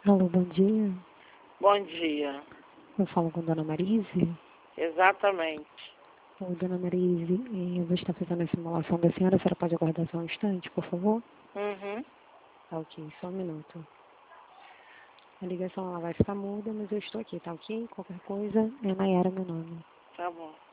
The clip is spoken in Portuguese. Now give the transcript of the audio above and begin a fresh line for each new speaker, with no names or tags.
Alô, bom dia.
Bom dia.
Eu falo com Dona Marise.
Exatamente.
Oi, Dona Marise, eu vou estar fazendo a simulação da senhora. A senhora pode aguardar só um instante, por favor?
Uhum.
Tá ok, só um minuto. A ligação ela vai ficar muda, mas eu estou aqui, tá ok? Qualquer coisa, é Nayara meu nome.
Tá bom.